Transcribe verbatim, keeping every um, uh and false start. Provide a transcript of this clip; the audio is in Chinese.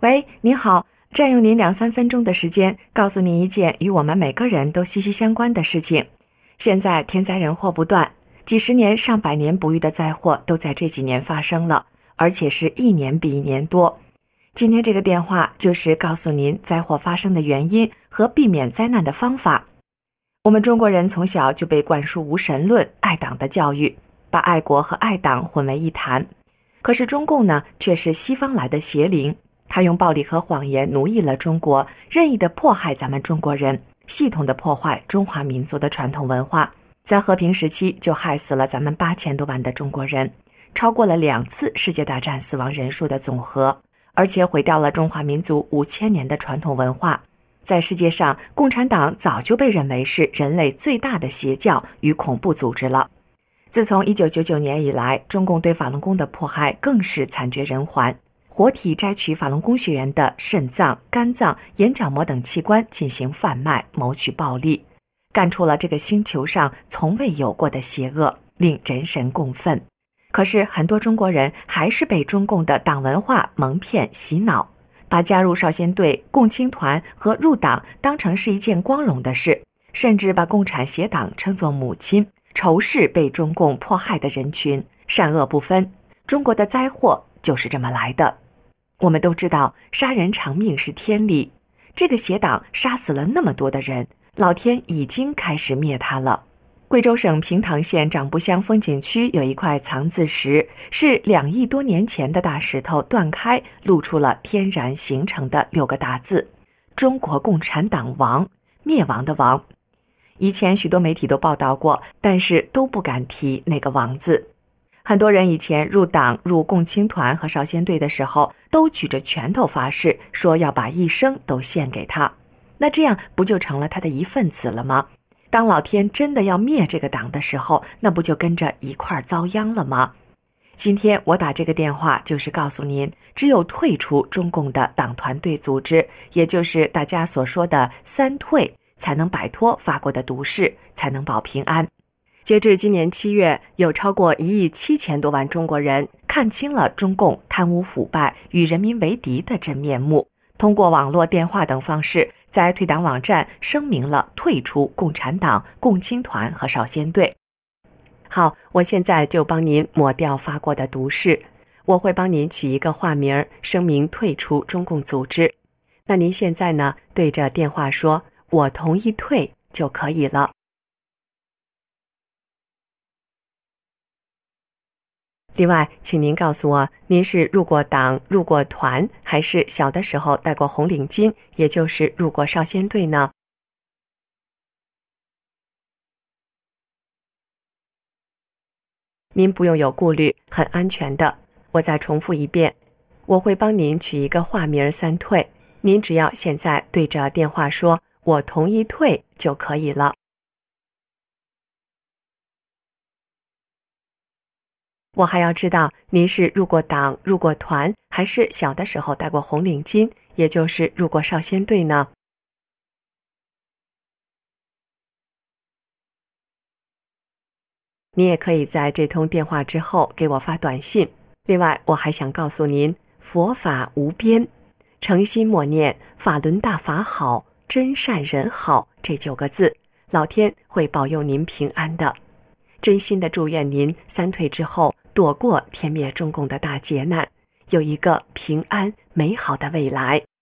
喂，您好，占用您两三分钟的时间，告诉您一件与我们每个人都息息相关的事情。现在天灾人祸不断，几十年、上百年不遇的灾祸都在这几年发生了，而且是一年比一年多。今天这个电话就是告诉您灾祸发生的原因和避免灾难的方法。我们中国人从小就被灌输无神论、爱党的教育，把爱国和爱党混为一谈。可是中共呢，却是西方来的邪灵，他用暴力和谎言奴役了中国，任意的迫害咱们中国人，系统的破坏中华民族的传统文化。在和平时期就害死了咱们八千多万的中国人，超过了两次世界大战死亡人数的总和，而且毁掉了中华民族五千年的传统文化。在世界上，共产党早就被认为是人类最大的邪教与恐怖组织了。自从一九九九年以来，中共对法轮功的迫害更是惨绝人寰，活体摘取法轮功学员的肾脏、肝脏、眼角膜等器官进行贩卖，谋取暴利，干出了这个星球上从未有过的邪恶，令人神共愤。可是很多中国人还是被中共的党文化蒙骗洗脑，把加入少先队、共青团和入党当成是一件光荣的事，甚至把共产邪党称作母亲，仇视被中共迫害的人群，善恶不分。中国的灾祸就是这么来的。我们都知道杀人偿命是天理，这个邪党杀死了那么多的人，老天已经开始灭他了。贵州省平塘县长埠乡风景区有一块藏字石，是两亿多年前的大石头断开，露出了天然形成的六个大字：中国共产党亡，灭亡的亡。以前许多媒体都报道过，但是都不敢提那个亡字。很多人以前入党、入共青团和少先队的时候，都举着拳头发誓，说要把一生都献给他。那这样不就成了他的一份子了吗？当老天真的要灭这个党的时候，那不就跟着一块遭殃了吗？今天我打这个电话就是告诉您，只有退出中共的党团队组织，也就是大家所说的三退，才能摆脱法国的毒誓，才能保平安。截至今年七月，有超过一亿七千多万中国人看清了中共贪污腐败、与人民为敌的真面目，通过网络、电话等方式，在退党网站声明了退出共产党、共青团和少先队。好，我现在就帮您抹掉发过的毒誓，我会帮您取一个化名，声明退出中共组织。那您现在呢，对着电话说“我同意退”就可以了。另外，请您告诉我，您是入过党、入过团，还是小的时候戴过红领巾，也就是入过少先队呢？您不用有顾虑，很安全的。我再重复一遍，我会帮您取一个化名三退，您只要现在对着电话说“我同意退”就可以了。我还要知道您是入过党、入过团，还是小的时候戴过红领巾，也就是入过少先队呢？你也可以在这通电话之后给我发短信。另外，我还想告诉您，佛法无边，诚心默念法轮大法好，真善人好这九个字，老天会保佑您平安的。真心的祝愿您三退之后躲过天灭中共的大劫难，有一个平安美好的未来。